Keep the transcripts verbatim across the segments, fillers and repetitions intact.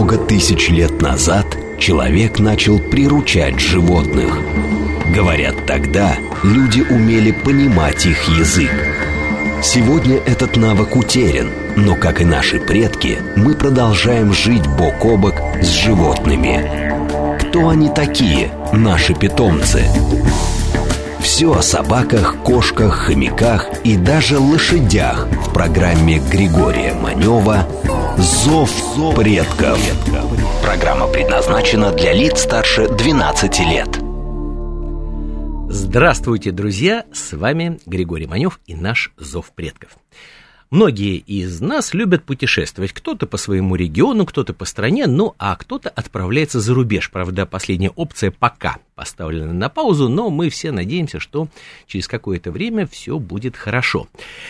Много тысяч лет назад человек начал приручать животных. Говорят, тогда люди умели понимать их язык. Сегодня этот навык утерян, но, как и наши предки, мы продолжаем жить бок о бок с животными. Кто они такие, наши питомцы? Все о собаках, кошках, хомяках и даже лошадях в программе Григория Манева «Зов предков». Программа предназначена для лиц старше двенадцати лет. Здравствуйте, друзья! С вами Григорий Манев и наш «Зов предков». Многие из нас любят путешествовать. Кто-то по своему региону, кто-то по стране, ну а кто-то отправляется за рубеж. Правда, последняя опция пока поставлена на паузу, но мы все надеемся, что через какое-то время все будет хорошо.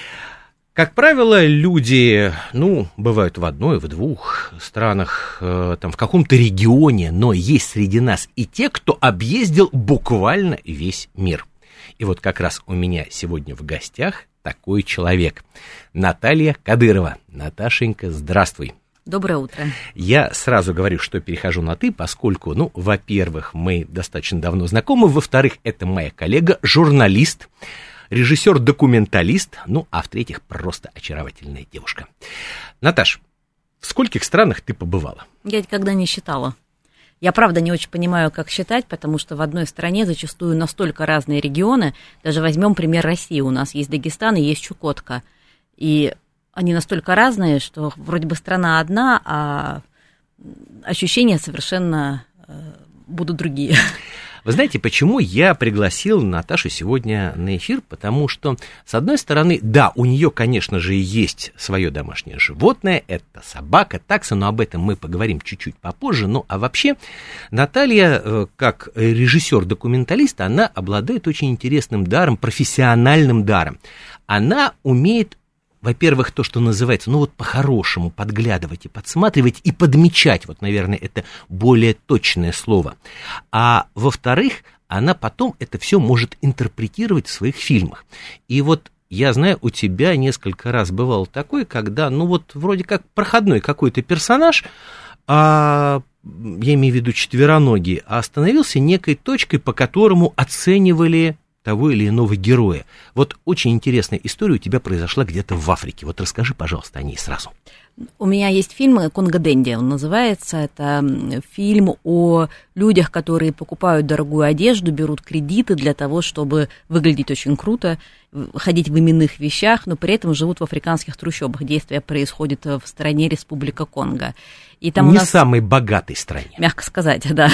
Как правило, люди, ну, бывают в одной, в двух странах, э, там, в каком-то регионе, но есть среди нас и те, кто объездил буквально весь мир. И вот как раз у меня сегодня в гостях такой человек. Наталья Кадырова. Наташенька, здравствуй. Доброе утро. Я сразу говорю, что перехожу на «ты», поскольку, ну, во-первых, мы достаточно давно знакомы, во-вторых, это моя коллега, журналист, режиссер-документалист, ну, а в-третьих, просто очаровательная девушка. Наташ, в скольких странах ты побывала? Я никогда не считала. Я, правда, не очень понимаю, как считать, потому что в одной стране зачастую настолько разные регионы. Даже возьмем пример России. У нас есть Дагестан и есть Чукотка. И они настолько разные, что вроде бы страна одна, а ощущения совершенно будут другие. Вы знаете, почему я пригласил Наташу сегодня на эфир? Потому что, с одной стороны, да, у нее, конечно же, есть свое домашнее животное, это собака, такса, но об этом мы поговорим чуть-чуть попозже. Ну, а вообще, Наталья, как режиссер-документалист, она обладает очень интересным даром, профессиональным даром. Она умеет, во-первых, то, что называется, ну вот по-хорошему подглядывать и подсматривать и подмечать, вот, наверное, это более точное слово. А во-вторых, она потом это все может интерпретировать в своих фильмах. И вот я знаю, у тебя несколько раз бывало такое, когда, ну вот вроде как проходной какой-то персонаж, а, я имею в виду четвероногий, а становился некой точкой, по которому оценивали того или иного героя. Вот очень интересная история у тебя произошла где-то в Африке. Вот расскажи, пожалуйста, о ней сразу. У меня есть фильм «Конго-Денди», он называется. Это фильм о людях, которые покупают дорогую одежду, берут кредиты для того, чтобы выглядеть очень круто, ходить в именных вещах, но при этом живут в африканских трущобах. Действие происходит в стране Республика Конго. И там Не у нас... самой богатой стране. Мягко сказать, да.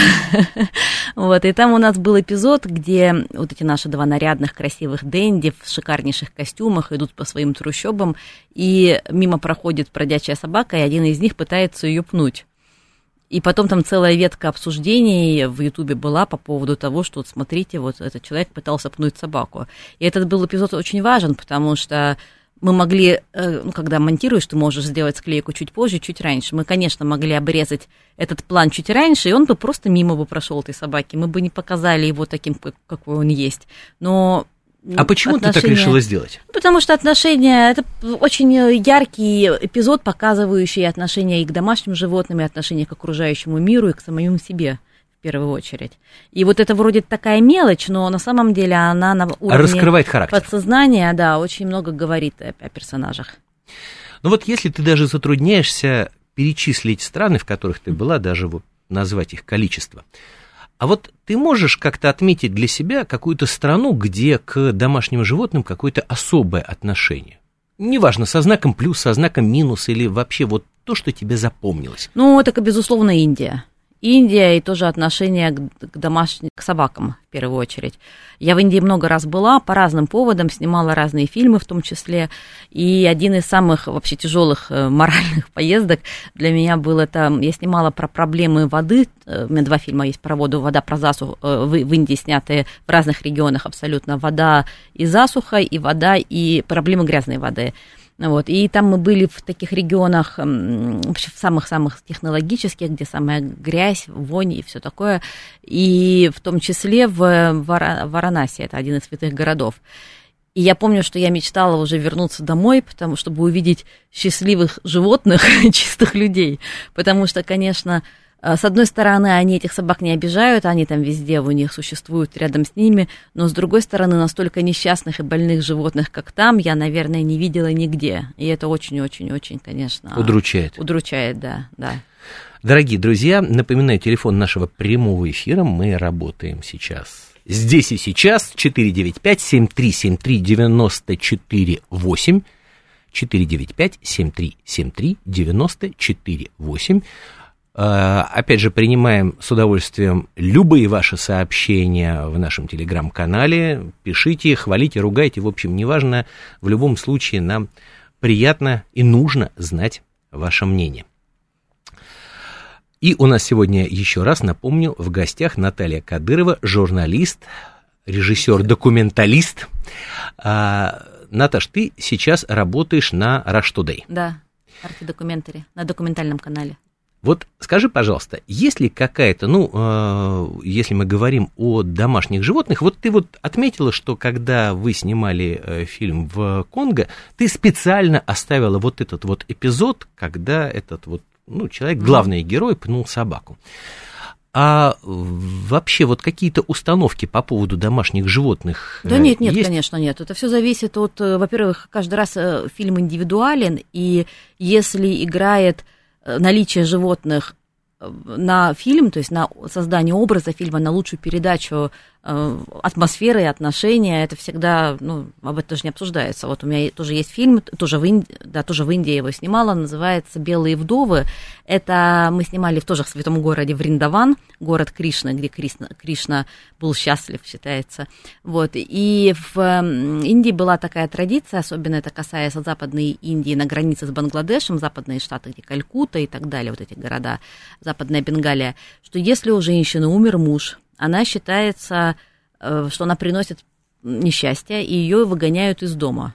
Вот, и там у нас был эпизод, где вот эти наши два нарядных, красивых денди в шикарнейших костюмах идут по своим трущобам, и мимо проходит бродячая собака, и один из них пытается ее пнуть. И потом там целая ветка обсуждений в Ютубе была по поводу того, что вот смотрите, вот этот человек пытался пнуть собаку. И этот был эпизод очень важен, потому что мы могли, ну, когда монтируешь, ты можешь сделать склейку чуть позже, чуть раньше. Мы, конечно, могли обрезать этот план чуть раньше, и он бы просто мимо бы прошел этой собаки. Мы бы не показали его таким, какой он есть. Но а почему отношения... ты так решила сделать? Потому что отношения, это очень яркий эпизод, показывающий отношения и к домашним животным, и отношения к окружающему миру, и к самому себе. В первую очередь. И вот это вроде такая мелочь, но на самом деле она на уровне раскрывает характер. Подсознания, да, очень много говорит о, о персонажах. Ну вот если ты даже затрудняешься перечислить страны, в которых ты была, даже вот назвать их количество, а вот ты можешь как-то отметить для себя какую-то страну, где к домашним животным какое-то особое отношение? Неважно, со знаком плюс, со знаком минус, или вообще вот то, что тебе запомнилось. Ну, это, безусловно, Индия. Индия и тоже отношение к домашним, к собакам, в первую очередь. Я в Индии много раз была, по разным поводам, снимала разные фильмы в том числе, и один из самых вообще тяжелых моральных поездок для меня был это, я снимала про проблемы воды, у меня два фильма есть про воду, вода про засуху, в Индии снятые в разных регионах абсолютно, вода и засуха, и вода, и проблемы грязной воды. Вот, и там мы были в таких регионах, вообще в самых-самых технологических, где самая грязь, вонь и все такое, и в том числе в Варанаси, это один из святых городов. И И я помню, что я мечтала уже вернуться домой, потому чтобы увидеть счастливых животных, чистых людей. Потому что, конечно, с одной стороны, они этих собак не обижают, они там везде у них существуют рядом с ними, но с другой стороны, настолько несчастных и больных животных, как там, я, наверное, не видела нигде. И это очень-очень-очень, конечно... Удручает. Удручает, да, да. Дорогие друзья, напоминаю, телефон нашего прямого эфира, мы работаем сейчас здесь и сейчас, четыре девять пять семь три семь три девяносто четыре восемь, четыре девять пять семь три семь три девяносто четыре восемь. Опять же, принимаем с удовольствием любые ваши сообщения в нашем телеграм-канале. Пишите, хвалите, ругайте, в общем, неважно. В любом случае нам приятно и нужно знать ваше мнение. И у нас сегодня, еще раз напомню, в гостях Наталья Кадырова, журналист, режиссер-документалист. А, Наташ, ты сейчас работаешь на Rush Today. Да, арт-документари, на документальном канале. Вот скажи, пожалуйста, есть ли какая-то, ну, э, если мы говорим о домашних животных, вот ты вот отметила, что когда вы снимали э, фильм в Конго, ты специально оставила вот этот вот эпизод, когда этот вот, ну, человек, главный герой, пнул собаку. А вообще вот какие-то установки по поводу домашних животных? Да нет, нет, есть? конечно, нет. Это все зависит от, во-первых, каждый раз фильм индивидуален, и если играет наличие животных на фильм, то есть на создание образа фильма, на лучшую передачу э, атмосферы и отношения, это всегда, ну, об этом тоже не обсуждается. Вот у меня тоже есть фильм, тоже в Индии, да, тоже в Индии его снимала, называется «Белые вдовы». Это мы снимали в тоже в святом городе Вриндаван, город Кришны, где Кришна, Кришна был счастлив, считается. Вот. И в Индии была такая традиция, особенно это касается Западной Индии, на границе с Бангладешем, западные штаты, где Калькутта и так далее, вот эти города, Западная Бенгалия, что если у женщины умер муж, она считается, что она приносит несчастье, и ее выгоняют из дома.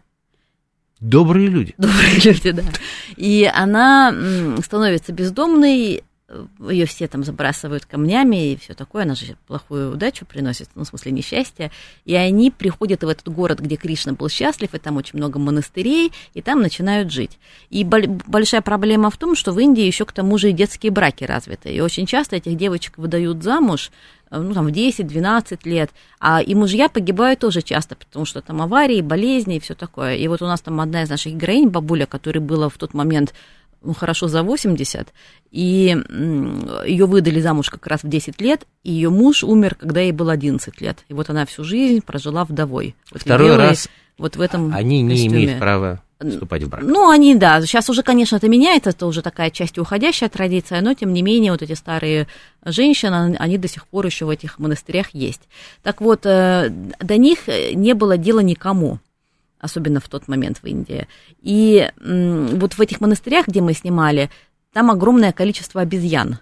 Добрые люди. Добрые люди, да. И она становится бездомной, ее все там забрасывают камнями и все такое, она же плохую удачу приносит, ну, в смысле, несчастье, и они приходят в этот город, где Кришна был счастлив, и там очень много монастырей, и там начинают жить. И большая проблема в том, что в Индии еще к тому же и детские браки развиты, и очень часто этих девочек выдают замуж, ну, там, в десять-двенадцать лет, а и мужья погибают тоже часто, потому что там аварии, болезни и все такое. И вот у нас там одна из наших героинь, бабуля, которой было в тот момент, ну, хорошо за восемьдесят, и ее выдали замуж как раз в десять лет, и ее муж умер, когда ей было одиннадцать лет. И вот она всю жизнь прожила вдовой. Вот второй белые, раз вот в этом они не костюме. Имеют права вступать в брак. Ну, они, да, сейчас уже, конечно, это меняется, это уже такая часть уходящая традиция, но, тем не менее, вот эти старые женщины, они до сих пор еще в этих монастырях есть. Так вот, до них не было дела никому, особенно в тот момент в Индии. И вот в этих монастырях, где мы снимали, там огромное количество обезьян.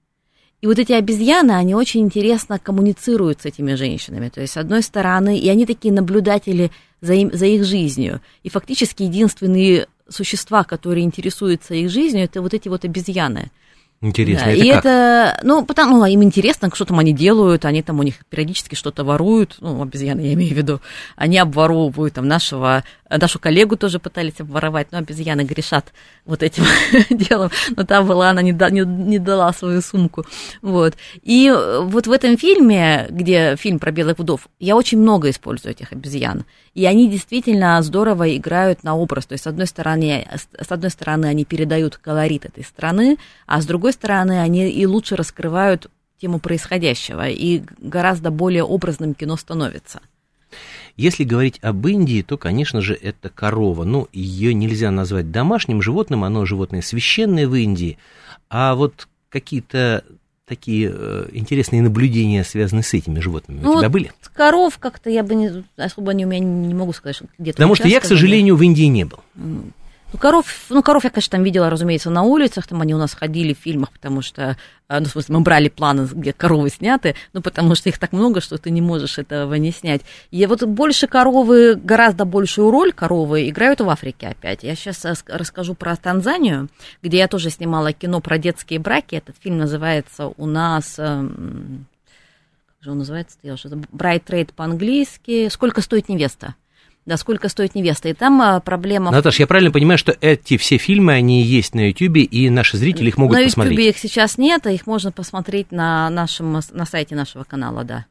И вот эти обезьяны, они очень интересно коммуницируют с этими женщинами. То есть, с одной стороны, и они такие наблюдатели за, им, за их жизнью. И фактически единственные существа, которые интересуются их жизнью, это вот эти вот обезьяны. Интересно, да, это и как? это, ну, потому, ну, им интересно, что там они делают, они там у них периодически что-то воруют, ну, обезьяны я имею в виду, они обворовывают там нашего, нашу коллегу тоже пытались обворовать, но обезьяны грешат вот этим делом, но та была, она не, да, не, не дала свою сумку, вот. И вот в этом фильме, где фильм про белых вдов, я очень много использую этих обезьян, и они действительно здорово играют на образ, то есть с одной стороны, с одной стороны они передают колорит этой страны, а с другой стороны они и лучше раскрывают тему происходящего, и гораздо более образным кино становится. Если говорить об Индии, то, конечно же, это корова. Ну, ее нельзя назвать домашним животным, оно животное священное в Индии. А вот какие-то такие э, интересные наблюдения, связанные с этими животными, ну, у тебя вот были? Коров как-то я бы не, особо не, у меня не могу сказать, что где-то... Потому что я, к сожалению, в Индии не был. Ну, коров, ну, коров я, конечно, там видела, разумеется, на улицах, там они у нас ходили в фильмах, потому что, ну, в смысле, мы брали планы, где коровы сняты, ну, потому что их так много, что ты не можешь этого не снять. И вот больше коровы, гораздо большую роль коровы играют в Африке опять. Я сейчас расскажу про Танзанию, где я тоже снимала кино про детские браки. Этот фильм называется у нас... Как же он называется? Я уже... «Bride Trade» по-английски. «Сколько стоит невеста?» Да, «Сколько стоит невеста». И там проблема... Наташа, я правильно понимаю, что эти все фильмы, они есть на Ютьюбе, и наши зрители их могут на посмотреть? На Ютьюбе их сейчас нет, а их можно посмотреть на, нашем, на сайте нашего канала, да.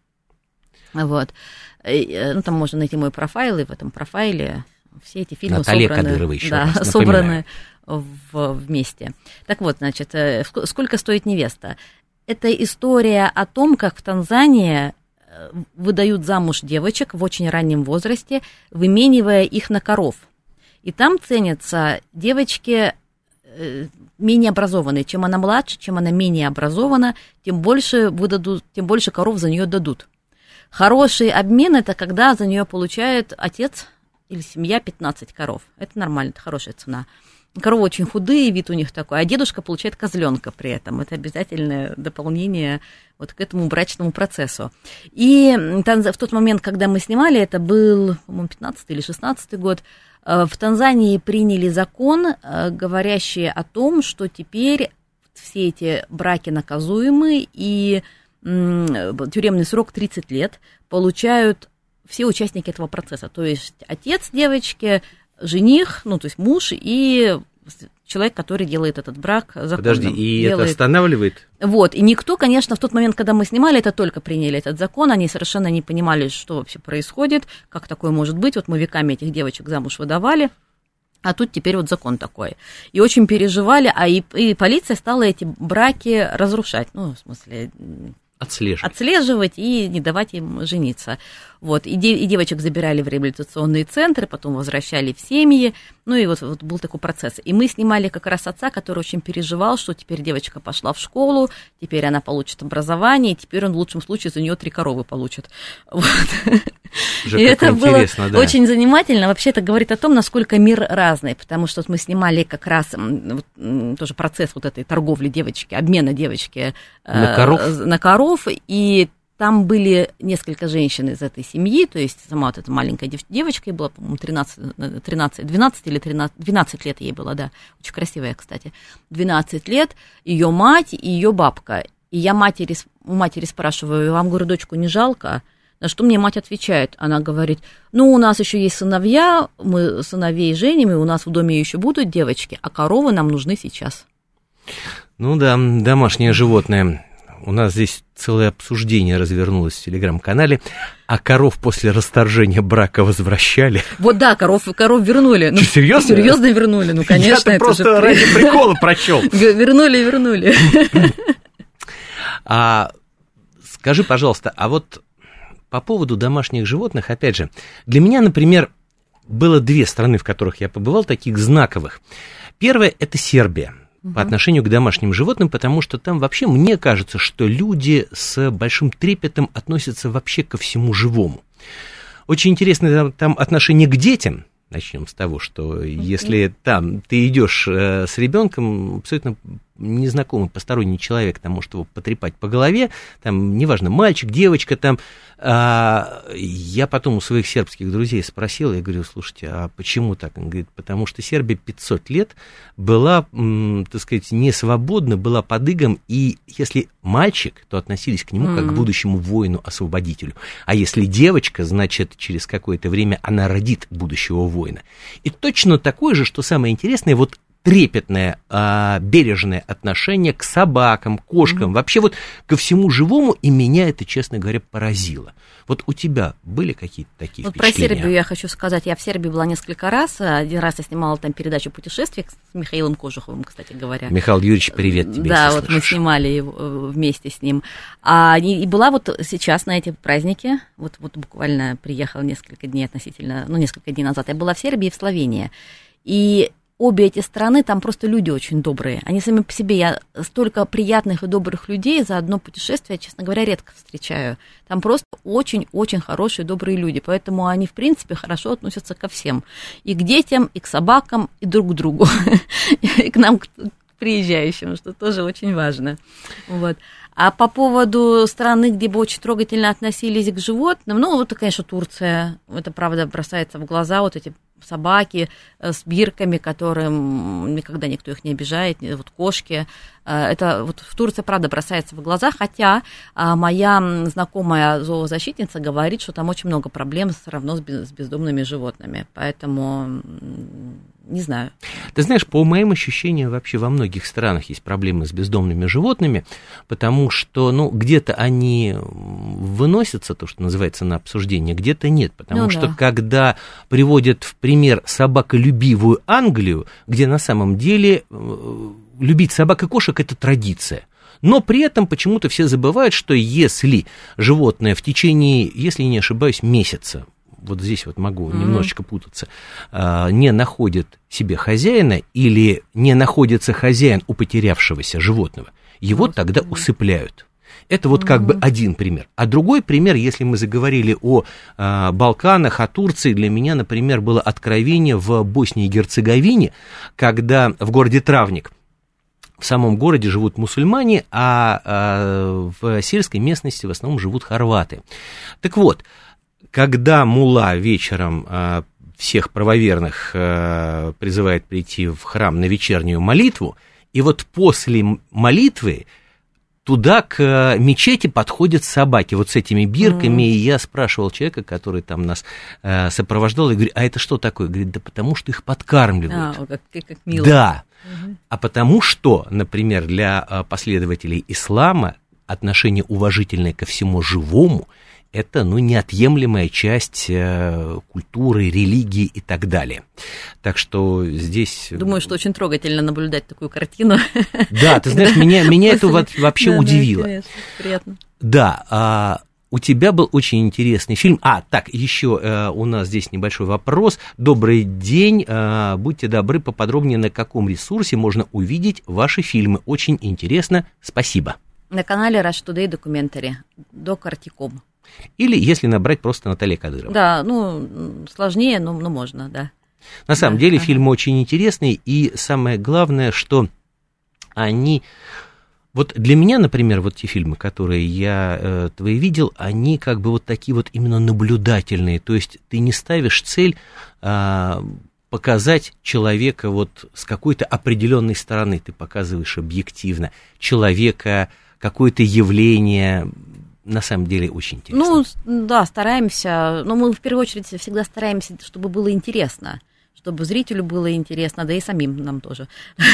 Вот. Ну, там можно найти мой профайл, и в этом профайле все эти фильмы Наталья собраны, Кадырова, еще да, раз собраны в, вместе. Так вот, значит, «Сколько стоит невеста». Это история о том, как в Танзании выдают замуж девочек в очень раннем возрасте, выменивая их на коров. И там ценятся девочки менее образованные. Чем она младше, чем она менее образована, тем больше выдадут, тем больше коров за нее дадут. Хороший обмен – это когда за нее получает отец или семья пятнадцать коров. Это нормально, это хорошая цена. Коровы очень худые, вид у них такой, а дедушка получает козленка при этом. Это обязательное дополнение вот к этому брачному процессу. И в тот момент, когда мы снимали, это был, по-моему, пятнадцатый или шестнадцатый год, в Танзании приняли закон, говорящий о том, что теперь все эти браки наказуемы, и тюремный срок тридцать лет получают все участники этого процесса. То есть отец девочки, жених, ну, то есть муж и человек, который делает этот брак законным. Подожди, и делает... это останавливает? Вот, и никто, конечно, в тот момент, когда мы снимали, это только приняли этот закон, они совершенно не понимали, что вообще происходит, как такое может быть. Вот мы веками этих девочек замуж выдавали, а тут теперь вот закон такой. И очень переживали, а и, и полиция стала эти браки разрушать, ну, в смысле... Отслеживать. Отслеживать и не давать им жениться. Вот. И, де, и девочек забирали в реабилитационные центры, потом возвращали в семьи. Ну и вот, вот был такой процесс. И мы снимали как раз отца, который очень переживал, что теперь девочка пошла в школу, теперь она получит образование, и теперь он в лучшем случае за нее три коровы получит. Вот. Уже и это было да. очень занимательно. Вообще это говорит о том, насколько мир разный, потому что вот мы снимали как раз вот, тоже процесс вот этой торговли девочки, обмена девочки на коров, э, на коров, и там были несколько женщин из этой семьи, то есть сама вот эта маленькая дев- девочка, ей было, по-моему, тринадцать, тринадцать, двенадцать или тринадцать, двенадцать лет ей было, да, очень красивая, кстати, двенадцать лет, ее мать и ее бабка. И я матери, у матери спрашиваю, вам, говорю, дочку не жалко? На что мне мать отвечает, она говорит, ну, у нас еще есть сыновья, мы сыновей женим, и у нас в доме еще будут девочки, а коровы нам нужны сейчас. Ну да, домашнее животное. У нас здесь целое обсуждение развернулось в телеграм-канале, а коров после расторжения брака возвращали. Вот да, коров, коров вернули. Ну, серьезно? Серьезно вернули, ну, конечно. Я-то просто же... ради прикола прочел. Вернули, вернули. А скажи, пожалуйста, а вот по поводу домашних животных, опять же, для меня, например, было две страны, в которых я побывал, таких знаковых. Первая – это Сербия. По отношению к домашним животным, потому что там вообще, мне кажется, что люди с большим трепетом относятся вообще ко всему живому. Очень интересное там, там отношение к детям. Начнем с того, что если там ты идешь э, с ребенком, абсолютно незнакомый посторонний человек, там может его потрепать по голове, там, неважно, мальчик, девочка, там, а, я потом у своих сербских друзей спросил, я говорю, слушайте, а почему так? Он говорит, потому что Сербия пятьсот лет была, м, так сказать, не свободна, была под игом, и если мальчик, то относились к нему как к будущему воину-освободителю, а если девочка, значит, через какое-то время она родит будущего воина. И точно такое же, что самое интересное, вот трепетное, а, бережное отношение к собакам, кошкам, mm-hmm. вообще вот ко всему живому, и меня это, честно говоря, поразило. Вот у тебя были какие-то такие вот впечатления? Про Сербию я хочу сказать. Я в Сербии была несколько раз. Один раз я снимала там передачу «Путешествие» с Михаилом Кожуховым, кстати говоря. Михаил Юрьевич, привет тебе. Да, вот мы снимали его вместе с ним. А, и была вот сейчас на эти праздники, вот, вот буквально приехала несколько дней относительно, ну, несколько дней назад, я была в Сербии и в Словении. И обе эти страны, там просто люди очень добрые. Они сами по себе, я столько приятных и добрых людей за одно путешествие, честно говоря, редко встречаю. Там просто очень-очень хорошие, добрые люди. Поэтому они, в принципе, хорошо относятся ко всем. И к детям, и к собакам, и друг к другу. И к нам, к приезжающим, что тоже очень важно. Вот. А по поводу страны, где бы очень трогательно относились к животным, ну, вот, конечно, Турция, это, правда, бросается в глаза, вот эти собаки с бирками, которым никогда никто их не обижает, вот кошки. Это вот в Турции, правда, бросается в глаза, хотя моя знакомая зоозащитница говорит, что там очень много проблем все равно с бездомными животными, поэтому не знаю. Ты знаешь, по моим ощущениям, вообще во многих странах есть проблемы с бездомными животными, потому что, ну, где-то они выносятся, то, что называется, на обсуждение, где-то нет, потому ну, что да. когда приводят в пример собаколюбивую Англию, где на самом деле любить собак и кошек – это традиция. Но при этом почему-то все забывают, что если животное в течение, если не ошибаюсь, месяца, вот здесь вот могу mm-hmm. немножечко путаться, не находит себе хозяина или не находится хозяин у потерявшегося животного, его mm-hmm. тогда усыпляют. Это вот как mm-hmm. бы один пример. А другой пример, если мы заговорили о а, Балканах, о Турции, для меня, например, было откровение в Боснии и Герцеговине, когда в городе Травник, в самом городе живут мусульмане, а, а в сельской местности в основном живут хорваты. Так вот, когда мулла вечером а, всех правоверных а, призывает прийти в храм на вечернюю молитву, и вот после молитвы туда к мечети подходят собаки вот с этими бирками, mm. и я спрашивал человека, который там нас э, сопровождал, и говорю, а это что такое? Говорит, да потому что их подкармливают. А, как, как мило. Да, mm-hmm. а потому что, например, для последователей ислама отношение уважительное ко всему живому – это, ну, неотъемлемая часть э, культуры, религии и так далее. Так что здесь... Думаю, что очень трогательно наблюдать такую картину. Да, ты знаешь, меня, меня это вообще да, удивило. Да, конечно, приятно. Да, а, у тебя был очень интересный фильм. А, так, еще а, у нас здесь небольшой вопрос. Добрый день, а, будьте добры, поподробнее, на каком ресурсе можно увидеть ваши фильмы. Очень интересно, спасибо. На канале Rush Today Documentary, докартиком. Или если набрать просто Наталья Кадырова. Да, ну, сложнее, но, но можно, да. На самом да, деле ага. фильмы очень интересные, и самое главное, что они... Вот для меня, например, вот те фильмы, которые я э, твои видел, они как бы вот такие вот именно наблюдательные, то есть ты не ставишь цель э, показать человека вот с какой-то определенной стороны, ты показываешь объективно человека, какое-то явление... На самом деле очень интересно. Ну, да, стараемся, но мы в первую очередь всегда стараемся, чтобы было интересно, чтобы зрителю было интересно, да и самим нам тоже.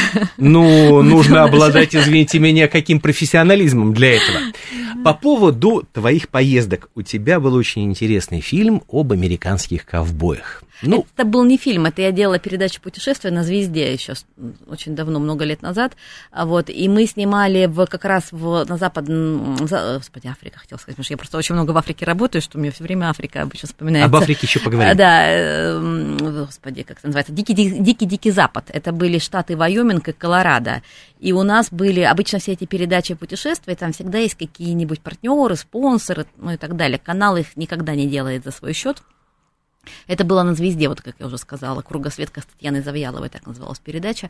Ну, нужно обладать, извините меня, каким профессионализмом для этого. По поводу твоих поездок, у тебя был очень интересный фильм об американских ковбоях. Ну, это был не фильм, это я делала передачу «Путешествие» на «Звезде» еще очень давно, много лет назад, вот, и мы снимали в, как раз в, на западном, господи, Африка, хотела сказать, потому что я просто очень много в Африке работаю, что мне все время Африка обычно вспоминается. Об Африке еще поговорим. Да, господи, как это называется, Дикий-Дикий Запад, это были штаты Вайоминг и Колорадо, и у нас были, обычно все эти передачи «Путешествия», там всегда есть какие-нибудь партнеры, спонсоры, ну и так далее, канал их никогда не делает за свой счет. Это было на «Звезде», вот как я уже сказала, «Кругосветка» с Татьяной Завьяловой, так называлась передача.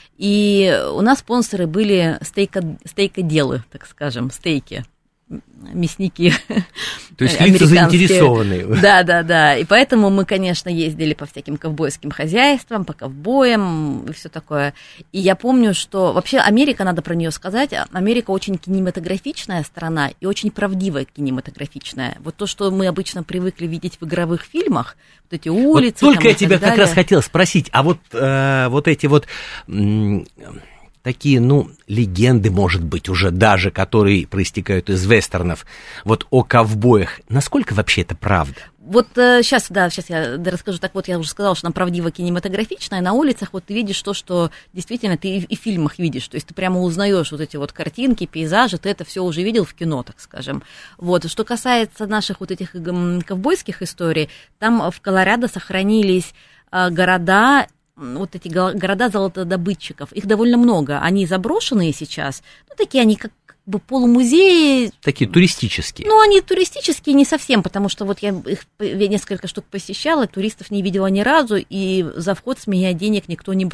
И у нас спонсоры были стейко, стейкоделы, так скажем, стейки, мясники. То есть лица заинтересованные. Да, да, да. И поэтому мы, конечно, ездили по всяким ковбойским хозяйствам, по ковбоям и все такое. И я помню, что вообще Америка, надо про нее сказать, Америка очень кинематографичная страна и очень правдивая кинематографичная. Вот то, что мы обычно привыкли видеть в игровых фильмах, вот эти улицы. Вот только я тебя как раз хотела спросить, а вот, э, вот эти вот... М- такие, ну, легенды, может быть, уже даже, которые проистекают из вестернов, вот о ковбоях. Насколько вообще это правда? Вот э, сейчас, да, сейчас я расскажу. Так вот, я уже сказала, что она правдиво кинематографичная. На улицах вот ты видишь то, что действительно ты и, и в фильмах видишь. То есть ты прямо узнаешь вот эти вот картинки, пейзажи, ты это все уже видел в кино, так скажем. Вот. Что касается наших вот этих ковбойских историй, там в Колорадо сохранились э, города, вот эти города золотодобытчиков, их довольно много, они заброшенные сейчас, ну, такие они как, как бы полумузеи. Такие туристические. Ну, они туристические не совсем, потому что вот я их несколько штук посещала, туристов не видела ни разу, и за вход с меня денег никто не брал.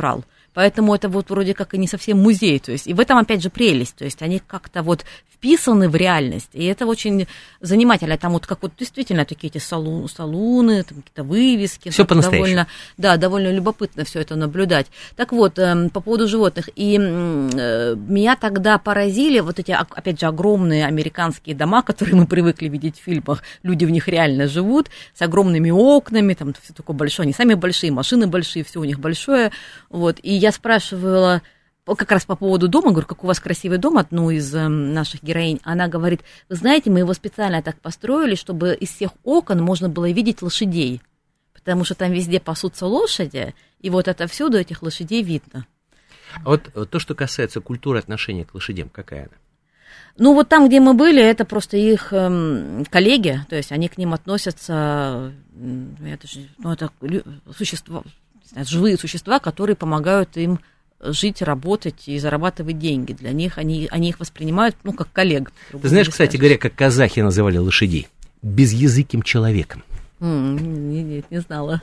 Поэтому это вот вроде как и не совсем музей. То есть, и в этом, опять же, прелесть. То есть они как-то вот вписаны в реальность. И это очень занимательно. Там вот как вот действительно такие эти салу, салуны, там какие-то вывески. Все по-настоящему. Довольно, да, довольно любопытно все это наблюдать. Так вот, по поводу животных. И меня тогда поразили вот эти, опять же, огромные американские дома, которые мы привыкли видеть в фильмах. Люди в них реально живут, с огромными окнами, там все такое большое. Они сами большие, машины большие, все у них большое. Вот. И я спрашивала как раз по поводу дома, говорю, как у вас красивый дом, одну из э, наших героинь. Она говорит, вы знаете, мы его специально так построили, чтобы из всех окон можно было видеть лошадей, потому что там везде пасутся лошади, и вот отовсюду этих лошадей видно. А вот то, что касается культуры отношения к лошадям, какая она? Ну, вот там, где мы были, это просто их э, коллеги, то есть они к ним относятся, это же, ну, это существа, живые существа, которые помогают им жить, работать и зарабатывать деньги. Для них они, они их воспринимают, ну, как коллег. Ты знаешь, кстати говоря, как казахи называли лошадей? Безязыким человеком. Mm, нет, не знала.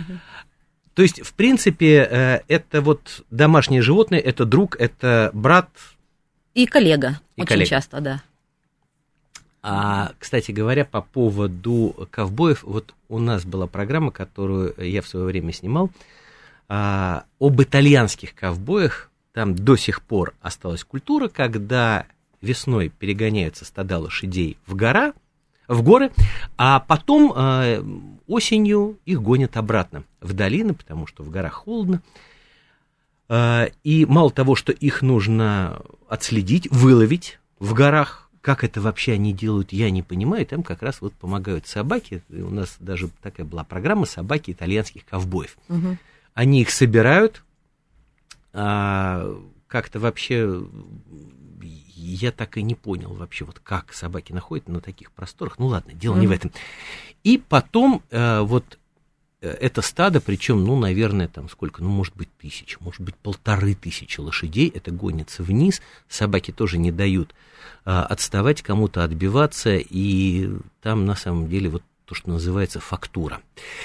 То есть, в принципе, это вот домашнее животное, это друг, это брат. И коллега, и очень коллега. часто, да. А, кстати говоря, по поводу ковбоев, вот у нас была программа, которую я в свое время снимал, а, об итальянских ковбоях. Там до сих пор осталась культура, когда весной перегоняются стада лошадей в гора, в горы, а потом а, осенью их гонят обратно в долины, потому что в горах холодно. А, и мало того, что их нужно отследить, выловить в горах, как это вообще они делают, я не понимаю. Там как раз вот помогают собаки. И у нас даже такая была программа «Собаки итальянских ковбоев». Угу. Они их собирают, а, как-то вообще, я так и не понял вообще, вот как собаки находят на таких просторах. Ну ладно, дело угу. не в этом. И потом а, вот это стадо, причем, ну, наверное, там сколько, ну, может быть, тысяч, может быть, полторы тысячи лошадей, это гонится вниз, собаки тоже не дают а, отставать, кому-то отбиваться, и там, на самом деле, вот то, что называется фактура.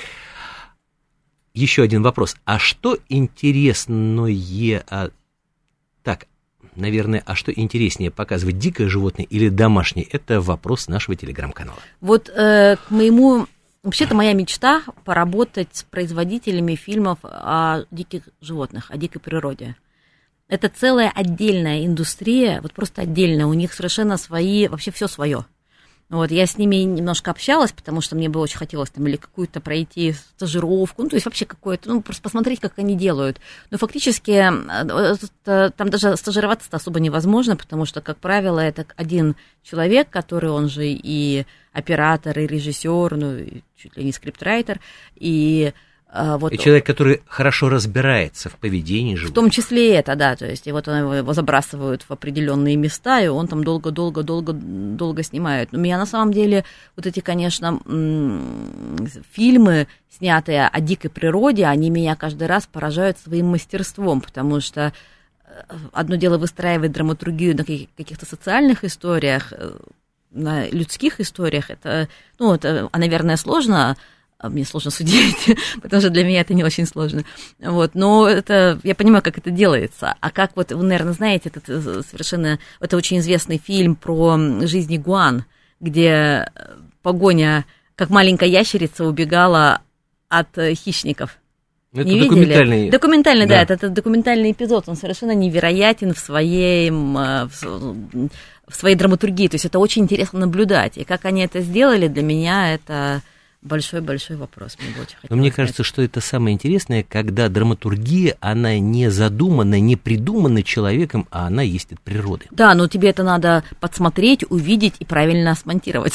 Еще один вопрос. А что интересное... А, так, наверное, а что интереснее, показывать дикое животное или домашнее? Это вопрос нашего телеграм-канала. Вот э, к моему... Вообще-то моя мечта поработать с производителями фильмов о диких животных, о дикой природе. Это целая отдельная индустрия, вот просто отдельная. У них совершенно свои, вообще все свое. Вот, я с ними немножко общалась, потому что мне бы очень хотелось там или какую-то пройти стажировку, ну, то есть вообще какое-то, ну, просто посмотреть, как они делают. Но фактически там даже стажироваться особо невозможно, потому что, как правило, это один человек, который, он же и оператор, и режиссер, ну, и чуть ли не скриптрайтер, и... Вот. И человек, который хорошо разбирается в поведении животных. В том числе и это, да, то есть и вот его забрасывают в определенные места, и он там долго-долго-долго-долго снимает. Но меня на самом деле вот эти, конечно, фильмы, снятые о дикой природе, они меня каждый раз поражают своим мастерством, потому что одно дело выстраивать драматургию на каких-то социальных историях, на людских историях, это, ну, это, наверное, сложно. Мне сложно судить, потому что для меня это не очень сложно. Вот, но это, я понимаю, как это делается. А как вот, вы, наверное, знаете, это совершенно, это очень известный фильм про жизнь игуан, где погоня, как маленькая ящерица убегала от хищников. Это не документальный. Видели? Документальный, да, да это, это документальный эпизод. Он совершенно невероятен в своей, в своей драматургии. То есть это очень интересно наблюдать. И как они это сделали, для меня это... Большой-большой вопрос. Мне, очень Но мне кажется, что это самое интересное, когда драматургия, она не задумана, не придумана человеком, а она есть от природы. Да, но тебе это надо подсмотреть, увидеть и правильно смонтировать.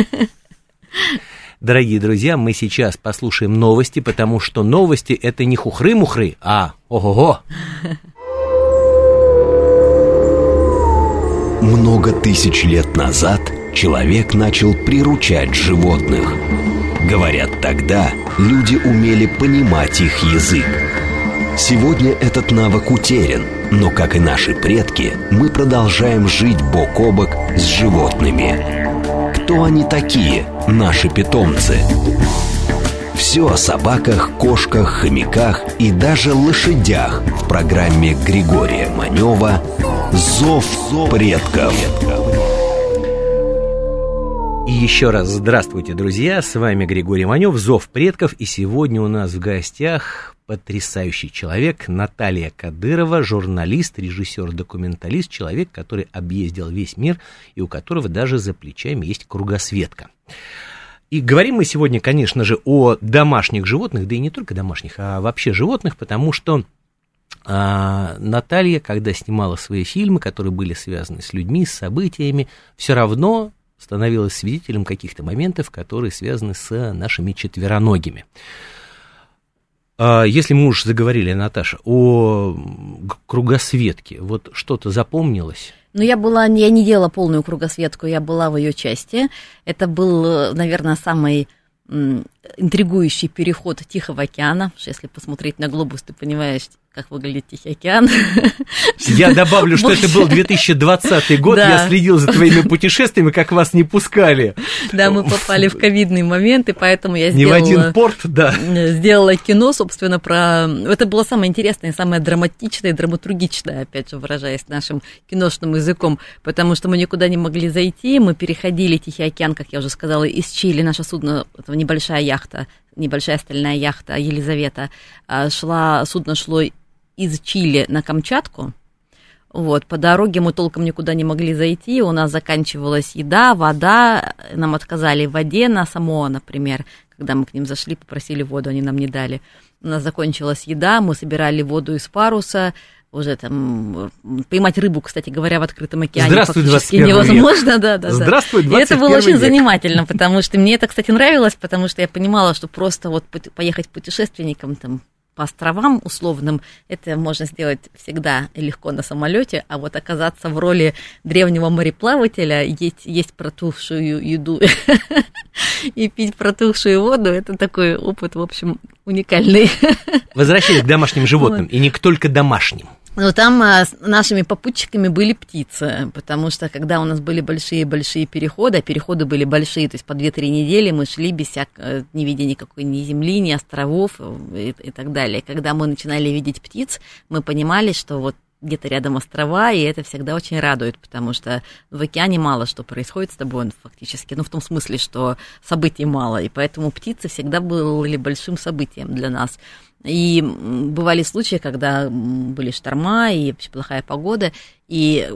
Дорогие друзья, мы сейчас послушаем новости, потому что новости – это не хухры-мухры, а ого-го. Много тысяч лет назад человек начал приручать животных. Говорят, тогда люди умели понимать их язык. Сегодня этот навык утерян, но, как и наши предки, мы продолжаем жить бок о бок с животными. Кто они такие, наши питомцы? Все о собаках, кошках, хомяках и даже лошадях в программе Григория Манева «Зов предков». И еще раз здравствуйте, друзья, с вами Григорий Манев, «Зов предков», и сегодня у нас в гостях потрясающий человек Наталья Кадырова, журналист, режиссер, документалист, человек, который объездил весь мир и у которого даже за плечами есть кругосветка. И говорим мы сегодня, конечно же, о домашних животных, да и не только домашних, а вообще животных, потому что а, Наталья, когда снимала свои фильмы, которые были связаны с людьми, с событиями, все равно становилась свидетелем каких-то моментов, которые связаны с нашими четвероногими. А, если мы уж заговорили, Наташа, о кругосветке, вот что-то запомнилось? Ну, я была, я не делала полную кругосветку, я была в ее части. Это был, наверное, самый м, интригующий переход Тихого океана. Если посмотреть на глобус, ты понимаешь, как выглядит Тихий океан. Я добавлю, что это был две тысячи двадцатый год, да. Я следил за твоими путешествиями, как вас не пускали. Да, мы попали в ковидный момент, и поэтому я сделала... Не в один порт, да. Сделала кино, собственно, про... Это было самое интересное, самое драматичное, драматургичное, опять же, выражаясь нашим киношным языком, потому что мы никуда не могли зайти, мы переходили Тихий океан, как я уже сказала, из Чили, наше судно, это небольшая яхта, небольшая стальная яхта Елизавета, шла, судно шло из Чили на Камчатку. Вот, по дороге мы толком никуда не могли зайти, у нас заканчивалась еда, вода, нам отказали в воде на Самоа, например, когда мы к ним зашли, попросили воду, они нам не дали. У нас закончилась еда, мы собирали воду из паруса, уже там поймать рыбу, кстати говоря, в открытом океане фактически невозможно. Век. Да, да, Здравствуй, да. И это было очень век. Занимательно, потому что мне это, кстати, нравилось, потому что я понимала, что просто вот поехать путешественником там по островам условным, это можно сделать всегда легко на самолете, а вот оказаться в роли древнего мореплавателя, есть, есть протухшую еду и пить протухшую воду, это такой опыт, в общем, уникальный. Возвращаясь к домашним животным, вот. И не только домашним. Ну, там а, с нашими попутчиками были птицы, потому что когда у нас были большие-большие переходы, а переходы были большие, то есть по две-три недели мы шли без всякого, не видя никакой ни земли, ни островов и, и так далее. Когда мы начинали видеть птиц, мы понимали, что вот где-то рядом острова, и это всегда очень радует, потому что в океане мало что происходит с тобой фактически, ну, в том смысле, что событий мало, и поэтому птицы всегда были большим событием для нас. И бывали случаи, когда были шторма и плохая погода, и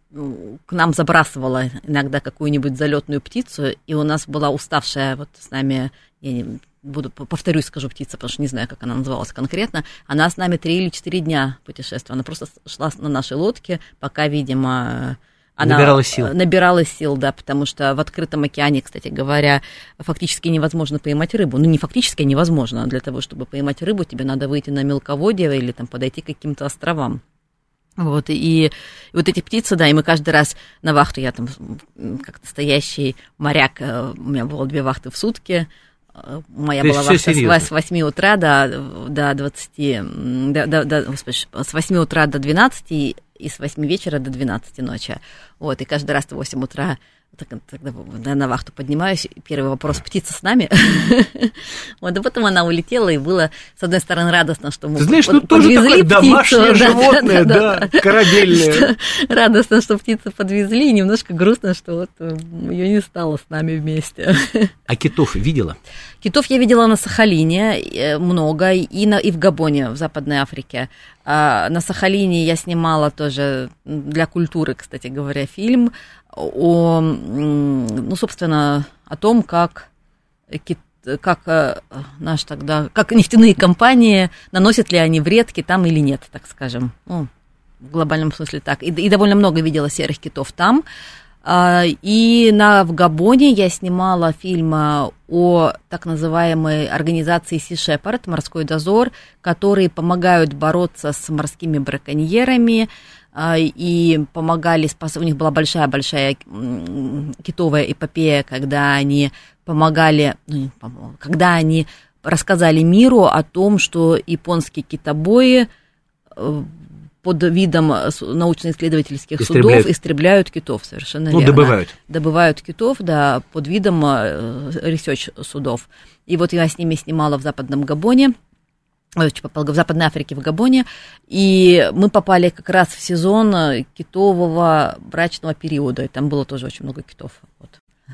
к нам забрасывала иногда какую-нибудь залетную птицу, и у нас была уставшая вот с нами, я не буду, повторюсь, скажу птица, потому что не знаю, как она называлась конкретно, она с нами три или четыре дня путешествовала, она просто шла на нашей лодке, пока, видимо... Она набирала сил. Набирала сил, да, потому что в открытом океане, кстати говоря, фактически невозможно поймать рыбу. Ну, не фактически, а невозможно. Для того, чтобы поймать рыбу, тебе надо выйти на мелководье или там подойти к каким-то островам. Вот, и, и вот эти птицы, да, и мы каждый раз на вахту, я там как настоящий моряк, у меня было две вахты в сутки, моя была вахта с восьми утра до, до двадцати, до, до, до, господи, с восьми утра до двенадцати, и с восьми вечера до двенадцати ночи. Вот, и каждый раз в восемь утра тогда на вахту поднимаюсь, первый вопрос: птица с нами? Вот, а потом она улетела, и было, с одной стороны, радостно, что мы подвезли птицу. Ты знаешь, ну тоже такое домашнее животное, да, корабельное. Радостно, что птицу подвезли, и немножко грустно, что вот ее не стало с нами вместе. А китов видела? Китов я видела на Сахалине много, и, на, и в Габоне, в Западной Африке. А на Сахалине я снимала тоже для культуры, кстати говоря, фильм о, ну, собственно, о том, как, как, наш тогда, как нефтяные компании, наносят ли они вред китам или нет, так скажем. Ну, в глобальном смысле так. И, и довольно много видела серых китов там. И на, в Габоне я снимала фильм о так называемой организации Sea Shepherd, морской дозор, которые помогают бороться с морскими браконьерами и помогали спасать. У них была большая-большая китовая эпопея, когда они помогали, ну, когда они рассказали миру о том, что японские китобои под видом научно-исследовательских истребляют. судов истребляют китов, совершенно ну, верно. добывают. Добывают китов, да, под видом ресерч судов. И вот я с ними снимала в Западном Габоне, в Западной Африке, в Габоне, и мы попали как раз в сезон китового брачного периода, и там было тоже очень много китов. Вот.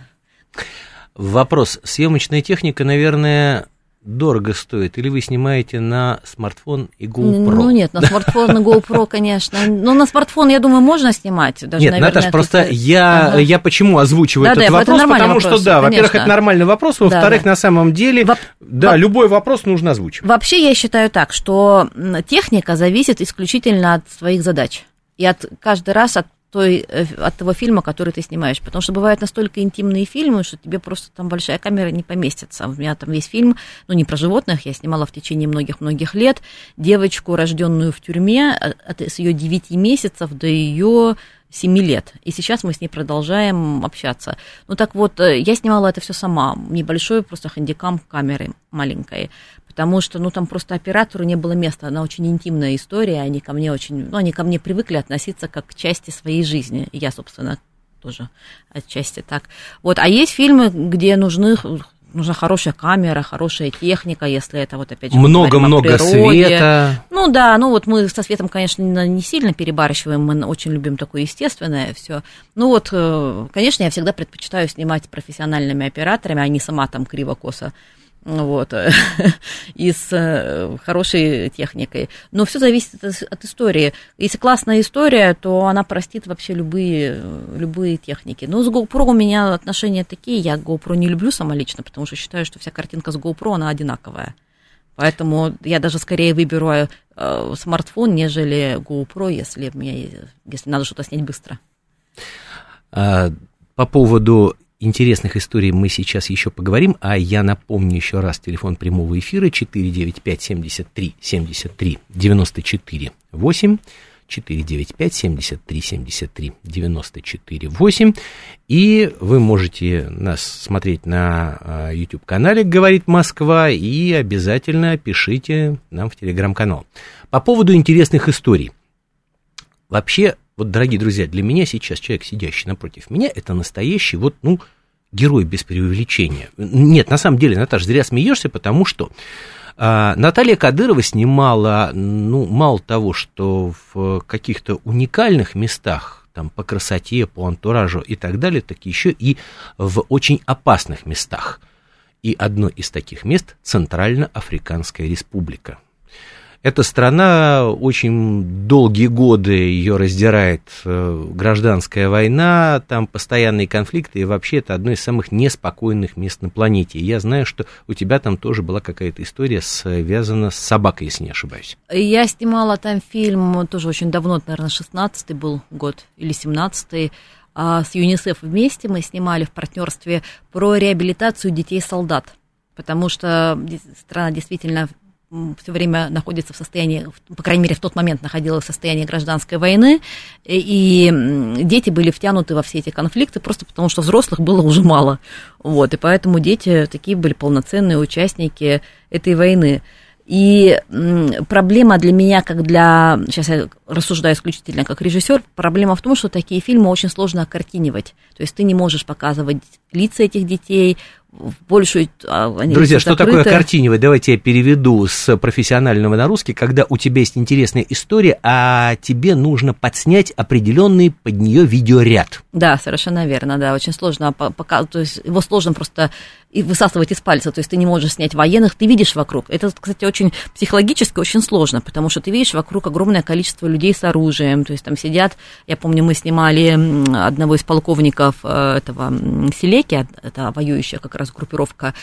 Вопрос. Съемочная техника, наверное, дорого стоит, или вы снимаете на смартфон и GoPro? Ну нет, на смартфон и GoPro, конечно. Но на смартфон, я думаю, можно снимать. Даже, нет, наверное, Наташа, просто тут... я, ага. я почему озвучиваю да, этот да, вопрос, это потому вопрос, что, да, конечно. во-первых, это нормальный вопрос, во-вторых, да, да. на самом деле, Во... да, Во... любой вопрос нужно озвучивать. Вообще, я считаю так, что техника зависит исключительно от своих задач и от каждый раз от той, от того фильма, который ты снимаешь, потому что бывают настолько интимные фильмы, что тебе просто там большая камера не поместится. У меня там весь фильм, ну, не про животных, я снимала в течение многих-многих лет девочку, рожденную в тюрьме, от, с ее девяти месяцев до ее семи лет. И сейчас мы с ней продолжаем общаться. Ну, так вот, я снимала это все сама, небольшой просто хэндикам камеры маленькой, потому что, ну, там просто оператору не было места, она очень интимная история, они ко мне очень, ну, они ко мне привыкли относиться как к части своей жизни, и я, собственно, тоже отчасти так. Вот, а есть фильмы, где нужны, нужна хорошая камера, хорошая техника, если это вот опять же много-много света. Ну да, ну вот мы со светом, конечно, не сильно перебарщиваем, мы очень любим такое естественное все. Ну вот, конечно, я всегда предпочитаю снимать с профессиональными операторами, а не сама там криво-косо. Вот, и с хорошей техникой. Но все зависит от, от истории. Если классная история, то она простит вообще любые, любые техники. Но с GoPro у меня отношения такие. Я GoPro не люблю сама лично, потому что считаю, что вся картинка с GoPro, она одинаковая. Поэтому я даже скорее выберу э, смартфон, нежели GoPro, если, мне, если надо что-то снять быстро. А, по поводу интересных историй мы сейчас еще поговорим, а я напомню еще раз телефон прямого эфира четыре девять пять семьдесят три семьдесят три девяносто четыре восемь, четыре девять пять семьдесят три семьдесят три девяносто четыре восемь, и вы можете нас смотреть на YouTube-канале «Говорит Москва», и обязательно пишите нам в Телеграм-канал. По поводу интересных историй. Вообще, вот, дорогие друзья, для меня сейчас человек, сидящий напротив меня, это настоящий вот, ну, герой без преувеличения. Нет, на самом деле, Наташа, зря смеешься, потому что а, Наталья Кадырова снимала, ну, мало того, что в каких-то уникальных местах, там, по красоте, по антуражу и так далее, так еще и в очень опасных местах. И одно из таких мест – Центральноафриканская Республика. Эта страна очень долгие годы, ее раздирает гражданская война, там постоянные конфликты, и вообще это одно из самых неспокойных мест на планете. И я знаю, что у тебя там тоже была какая-то история, связана с собакой, если не ошибаюсь. Я снимала там фильм, тоже очень давно, наверное, шестнадцатый был год или семнадцатый, с ЮНИСЕФ вместе мы снимали в партнерстве про реабилитацию детей-солдат, потому что страна действительно все время находится в состоянии, по крайней мере, в тот момент находилась в состоянии гражданской войны, и дети были втянуты во все эти конфликты просто потому, что взрослых было уже мало. Вот, и поэтому дети такие были полноценные участники этой войны. И проблема для меня, как для, сейчас я рассуждаю исключительно как режиссер, проблема в том, что такие фильмы очень сложно окартинивать. То есть ты не можешь показывать лица этих детей, большую... Друзья, что закрыты. Такое картинивать? Давайте я переведу с профессионального на русский. Когда у тебя есть интересная история, а тебе нужно подснять определенный под нее видеоряд. Да, совершенно верно, да, очень сложно, пока, то есть его сложно просто высасывать из пальца, то есть ты не можешь снять военных, ты видишь вокруг. Это, кстати, очень психологически очень сложно, потому что ты видишь вокруг огромное количество людей с оружием, то есть там сидят, я помню, мы снимали одного из полковников этого Селеки, это воюющая как раз группировка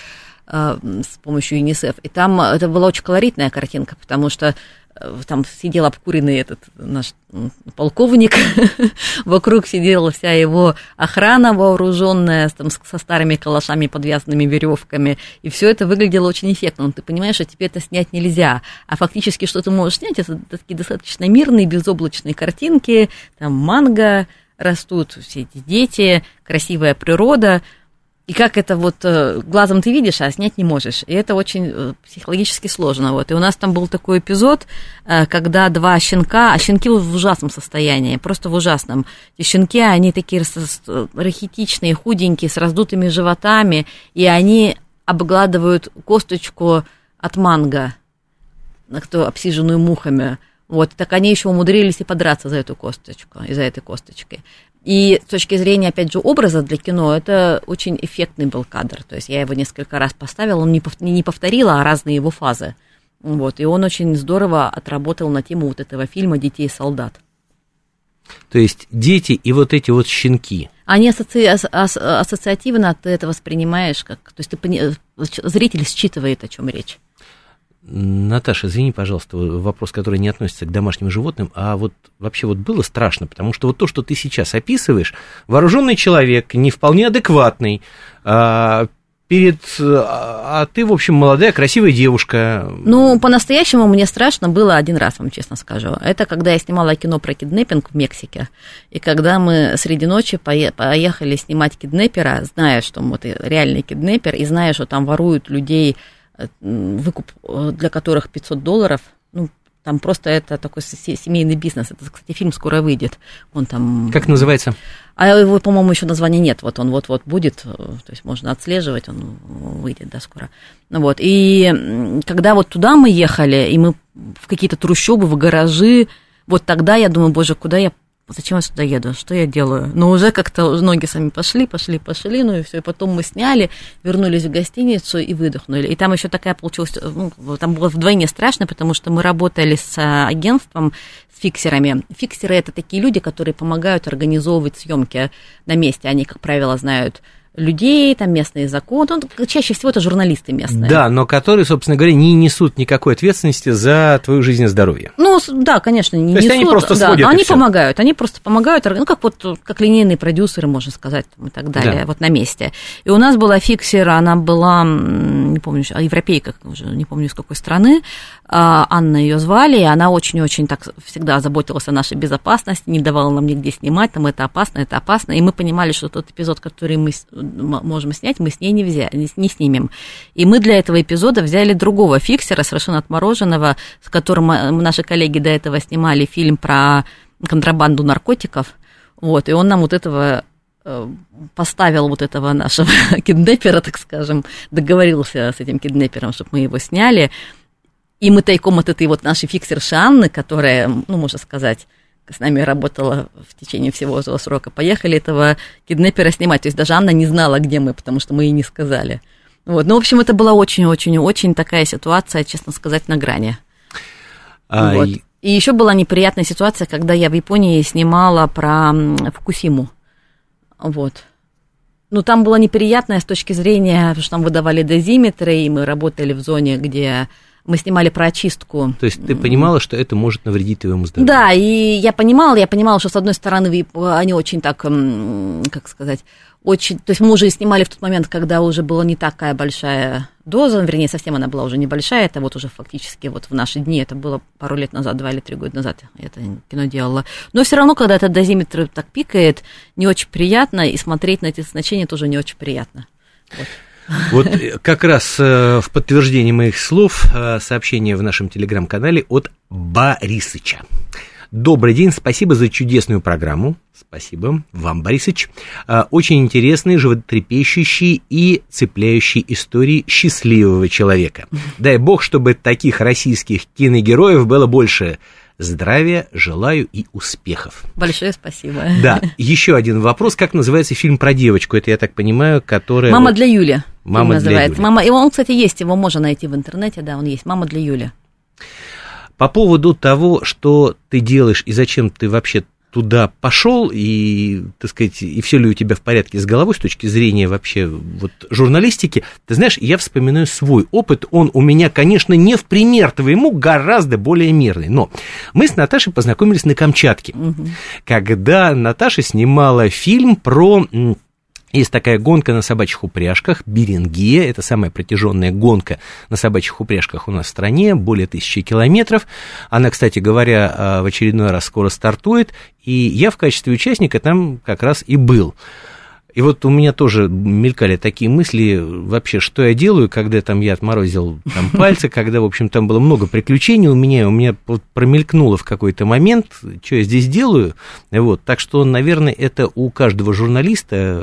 с помощью ЮНИСЕФ, и там это была очень колоритная картинка, потому что там сидел обкуренный этот наш полковник, вокруг сидела вся его охрана вооруженная, там, со старыми калашами, подвязанными веревками, и все это выглядело очень эффектно. Ты понимаешь, что тебе это снять нельзя, а фактически, что ты можешь снять, это такие достаточно мирные, безоблачные картинки, там манго растут, все эти дети, красивая природа. И как это вот глазом ты видишь, а снять не можешь. И это очень психологически сложно. Вот. И у нас там был такой эпизод, когда два щенка, а щенки в ужасном состоянии, просто в ужасном. И щенки, они такие рахитичные, худенькие, с раздутыми животами, и они обгладывают косточку от манго, обсиженную мухами. Вот. Так они еще умудрились и подраться за эту косточку, из-за этой косточки. И с точки зрения, опять же, образа для кино, это очень эффектный был кадр. То есть я его несколько раз поставила, он не повторила, а разные его фазы. Вот. И он очень здорово отработал на тему вот этого фильма «Детей-солдат». То есть дети и вот эти вот щенки. Они асоци... ас... ассоциативно ты это воспринимаешь, как... то есть ты... зритель считывает, о чем речь. Наташа, извини, пожалуйста, вопрос, который не относится к домашним животным, а вот вообще вот было страшно, потому что вот то, что ты сейчас описываешь, вооруженный человек, не вполне адекватный, а, перед, а ты, в общем, молодая, красивая девушка. Ну, по-настоящему мне страшно было один раз, вам честно скажу. Это когда я снимала кино про киднеппинг в Мексике, и когда мы среди ночи поехали снимать киднеппера, зная, что вот реальный киднеппер, и зная, что там воруют людей, выкуп для которых пятьсот долларов, ну, там просто это такой семейный бизнес. Это, кстати, фильм скоро выйдет. Он там... Как называется? А его, по-моему, еще названия нет. Вот он вот-вот будет, то есть можно отслеживать, он выйдет, да, скоро. Ну, вот. И когда вот туда мы ехали, и мы в какие-то трущобы, в гаражи, вот тогда я думаю, боже, куда я, зачем я сюда еду, что я делаю? Но уже как-то ноги сами пошли, пошли, пошли, ну и все. И потом мы сняли, вернулись в гостиницу и выдохнули. И там еще такая получилась, ну, там было вдвойне страшно, потому что мы работали с агентством, с фиксерами. Фиксеры — это такие люди, которые помогают организовывать съемки на месте. Они, как правило, знают людей, там местные законы, ну, чаще всего это журналисты местные. Да, но которые, собственно говоря, не несут никакой ответственности за твою жизнь и здоровье. Ну, да, конечно, не То несут. То есть они просто да, сводят, они всё. помогают, они просто помогают, ну, как вот, как линейные продюсеры, можно сказать, там, и так далее, Да. вот на месте. И у нас была фиксер, она была, не помню, европейка, уже не помню, из какой страны, Анна ее звали, и она очень-очень так всегда заботилась о нашей безопасности, не давала нам нигде снимать, там, это опасно, это опасно, и мы понимали, что тот эпизод, который мы можем снять, мы с ней не, взяли, не снимем. И мы для этого эпизода взяли другого фиксера, совершенно отмороженного, с которым наши коллеги до этого снимали фильм про контрабанду наркотиков, вот, и он нам вот этого поставил вот этого нашего киднеппера, так скажем, договорился с этим киднеппером, чтобы мы его сняли. И мы тайком от этой вот нашей фиксерши Анны, которая, ну, можно сказать, с нами работала в течение всего этого срока, поехали этого киднеппера снимать. То есть даже Анна не знала, где мы, потому что мы ей не сказали. Вот. Ну, в общем, это была очень-очень-очень такая ситуация, честно сказать, на грани. А, вот. и... и еще была неприятная ситуация, когда я в Японии снимала про Фукусиму. Вот. Ну, там было неприятное с точки зрения, потому что там выдавали дозиметры, и мы работали в зоне, где... Мы снимали про очистку. То есть ты понимала, что это может навредить твоему здоровью? Да, и я понимала, я понимала, что, с одной стороны, они очень так, как сказать, очень... То есть мы уже снимали в тот момент, когда уже была не такая большая доза, вернее, совсем она была уже небольшая, это вот уже фактически вот в наши дни, это было пару лет назад, два или три года назад я это кино делала. Но все равно, когда этот дозиметр так пикает, не очень приятно, и смотреть на эти значения тоже не очень приятно. Вот. Вот как раз в подтверждение моих слов сообщение в нашем телеграм-канале от Борисыча. Добрый день, спасибо за чудесную программу. Спасибо вам, Борисыч. Очень интересные, животрепещущие и цепляющие истории счастливого человека. Дай бог, чтобы таких российских киногероев было больше. Здравия желаю и успехов. Большое спасибо. Да, еще один вопрос. Как называется фильм про девочку? Это, я так понимаю, которая... «Мама для Юли». «Мама для Юли». Мама... И он, кстати, есть, его можно найти в интернете, да, он есть. «Мама для Юли». По поводу того, что ты делаешь и зачем ты вообще туда пошел, и, так сказать, и все ли у тебя в порядке с головой с точки зрения вообще вот журналистики, ты знаешь, я вспоминаю свой опыт, он у меня, конечно, не в пример твоему, гораздо более мирный, но мы с Наташей познакомились на Камчатке, угу. когда Наташа снимала фильм про... Есть такая гонка на собачьих упряжках, Берингея, это самая протяженная гонка на собачьих упряжках у нас в стране, более тысячи километров. Она, кстати говоря, в очередной раз скоро стартует, и я в качестве участника там как раз и был. И вот у меня тоже мелькали такие мысли, вообще, что я делаю, когда там я отморозил там, пальцы, когда, в общем, там было много приключений у меня, у меня вот промелькнуло в какой-то момент, что я здесь делаю, вот, так что, наверное, это у каждого журналиста...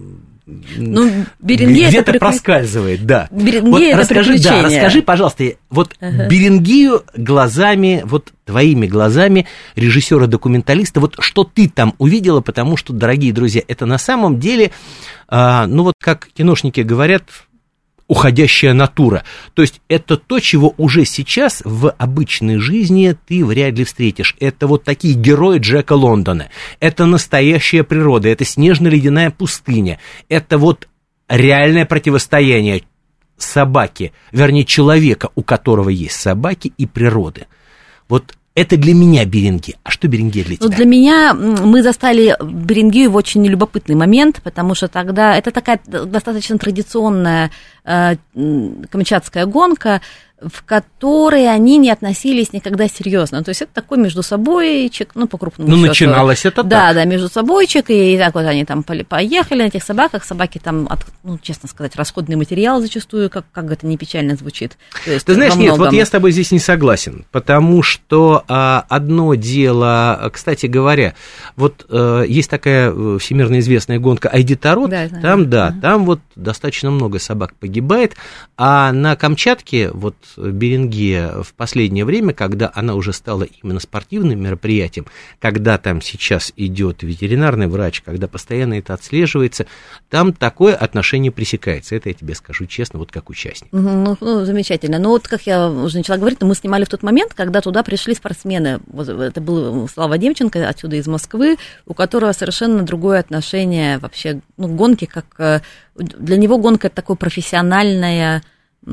Ну, Беренгей где-то это прикл... проскальзывает, да. Беренгей вот это расскажи, приключение. Да, расскажи, пожалуйста, вот ага. Беренгею глазами, вот твоими глазами режиссера-документалиста, вот что ты там увидела, потому что, дорогие друзья, это на самом деле, а, ну вот как киношники говорят, уходящая натура. То есть это то, чего уже сейчас в обычной жизни ты вряд ли встретишь. Это вот такие герои Джека Лондона. Это настоящая природа, это снежно-ледяная пустыня. Это вот реальное противостояние собаки, вернее, человека, у которого есть собаки, и природы. Вот это для меня Беренгей. А что Беренгей для тебя? Ну, для меня мы застали Беренгею в очень любопытный момент, потому что тогда это такая достаточно традиционная э, камчатская гонка, в которой они не относились никогда серьезно. То есть это такой между собойчик, ну, по-крупному Ну, счету. начиналось это да, так. Да, между собойчик, и так вот они там поехали на этих собаках, собаки там, от, ну, честно сказать, расходный материал зачастую, как, как это не печально звучит. То есть, ты знаешь, нет, вот я с тобой здесь не согласен, потому что а, одно дело, кстати говоря, вот а, есть такая всемирно известная гонка Айдитарот, да, там, да, uh-huh. там вот достаточно много собак погибает, а на Камчатке, вот Беренгея в последнее время, когда она уже стала именно спортивным мероприятием, когда там сейчас идет ветеринарный врач, когда постоянно это отслеживается, там такое отношение пресекается. Это я тебе скажу честно, вот как участник. Ну, ну замечательно. Ну, вот как я уже начала говорить, мы снимали в тот момент, когда туда пришли спортсмены. Это был Слава Демченко, отсюда из Москвы, у которого совершенно другое отношение вообще, ну, к гонке, как для него гонка это такое профессиональное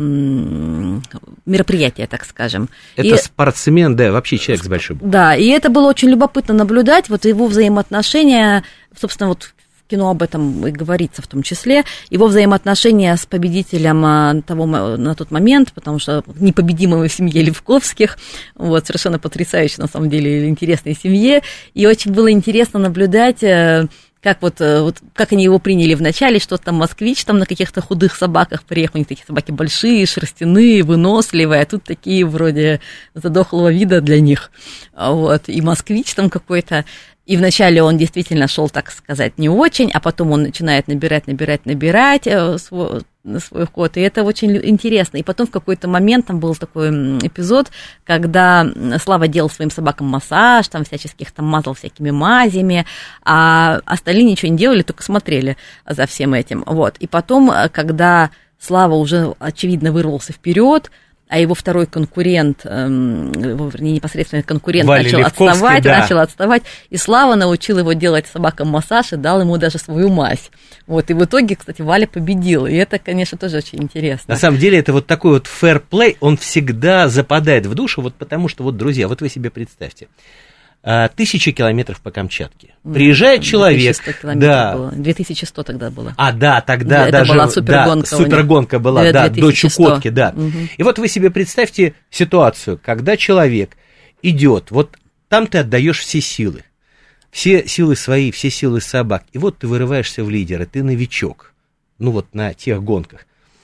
мероприятие, так скажем. Это и, спортсмен, да, вообще человек с большим. Да, и это было очень любопытно наблюдать, вот его взаимоотношения, собственно, вот в кино об этом и говорится в том числе, его взаимоотношения с победителем того, на тот момент, потому что непобедимой в семье Левковских, вот, совершенно потрясающе, на самом деле, интересной семье, и очень было интересно наблюдать, как вот, вот как они его приняли вначале, что там москвич там на каких-то худых собаках приехал, у них такие собаки большие, шерстяные, выносливые, а тут такие вроде задохлого вида для них, вот, и москвич там какой-то, и вначале он действительно шел, так сказать, не очень, а потом он начинает набирать, набирать, набирать свой, свой ход, и это очень интересно. И потом в какой-то момент там был такой эпизод, когда Слава делал своим собакам массаж, там всячески их там мазал всякими мазями, а остальные ничего не делали, только смотрели за всем этим. Вот. И потом, когда Слава уже, очевидно, вырвался вперед, а его второй конкурент, эм, вернее, непосредственно конкурент Валя начал Левковский, отставать, да. начал отставать, и Слава научил его делать собакам массаж и дал ему даже свою мазь. Вот, и в итоге, кстати, Валя победила, и это, конечно, тоже очень интересно. На самом деле, это вот такой вот фэр-плей, он всегда западает в душу, вот потому что, вот, друзья, вот вы себе представьте, тысяча километров по Камчатке. Приезжает человек, да. Было. две тысячи сто тогда было. А, да, тогда это даже... была супергонка. Да, супергонка была, две да, тысячи до сто. Чукотки, да. Угу. И вот вы себе представьте ситуацию, когда человек идет, вот там ты отдаешь все силы, все силы свои, все силы собак, и вот ты вырываешься в лидеры, ты новичок, ну вот на тех гонках.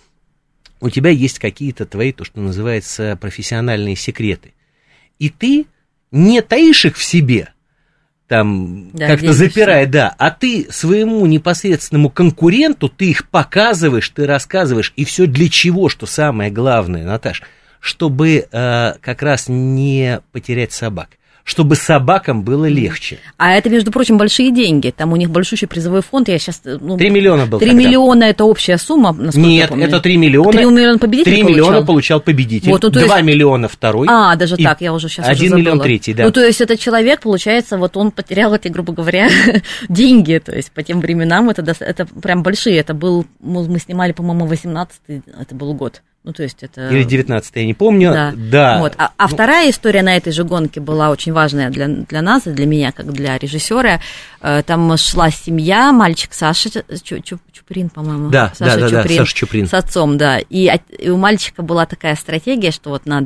У тебя есть какие-то твои, то, что называется, профессиональные секреты. И ты не таишь их в себе, там, да, как-то запирая, да, а ты своему непосредственному конкуренту, ты их показываешь, ты рассказываешь, и все для чего, что самое главное, Наташ, чтобы э, как раз не потерять собак, чтобы собакам было легче. А это, между прочим, большие деньги. Там у них большущий призовой фонд. Я сейчас... Ну, три миллиона был три тогда. Миллиона – это общая сумма, насколько Нет, я помню. это три миллиона. три миллиона победитель три получал? миллиона получал победитель. Вот, ну, два есть... миллиона второй. А, даже так, я уже сейчас один миллион третий, да. Ну, то есть этот человек, получается, вот он потерял эти, грубо говоря, деньги. То есть по тем временам это, это прям большие. Это был... Мы снимали, по-моему, восемнадцатый, это был год. Ну, то есть это... Или девятнадцатый, я не помню. Да. да. Вот. А, а вторая история на этой же гонке была очень важная для, для нас и для меня, как для режиссера. Там шла семья, мальчик Саша Чуприн, по-моему. Да, Саша да, да, Чуприн, да, Саша Чуприн. С отцом, да. И, и у мальчика была такая стратегия, что вот надо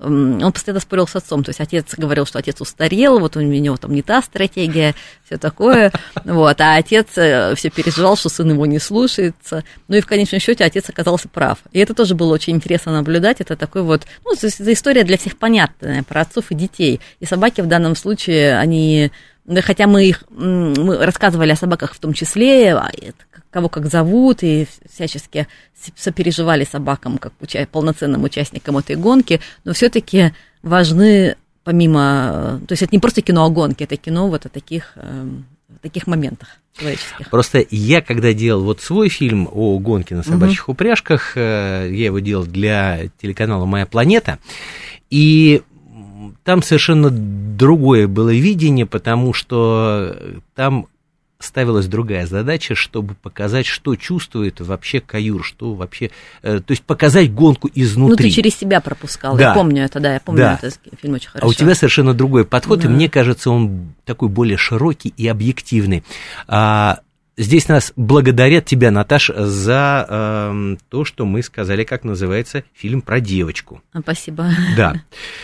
он постоянно спорил с отцом, то есть отец говорил, что отец устарел, вот у него там не та стратегия, все такое, вот, а отец все переживал, что сын его не слушается, ну и в конечном счете отец оказался прав. И это тоже было очень интересно наблюдать, это такой вот, ну, это история для всех понятная, про отцов и детей, и собаки в данном случае, они, хотя мы их, мы рассказывали о собаках в том числе, кого как зовут, и всячески сопереживали собакам как уча- полноценным участникам этой гонки, но все-таки важны помимо... То есть это не просто кино о гонке, это кино вот о таких, э, таких моментах человеческих. Просто я, когда делал вот свой фильм о гонке на собачьих угу. упряжках, э, я его делал для телеканала «Моя планета», и там совершенно другое было видение, потому что там ставилась другая задача, чтобы показать, что чувствует вообще каюр, что вообще, э, то есть показать гонку изнутри. Ну, ты через себя пропускал, да. я помню это, да, я помню да. этот фильм очень хорошо. А у тебя совершенно другой подход, да. и мне кажется, он такой более широкий и объективный. А, здесь нас благодарят тебя, Наташ, за э, то, что мы сказали, как называется фильм про девочку. Спасибо. Да.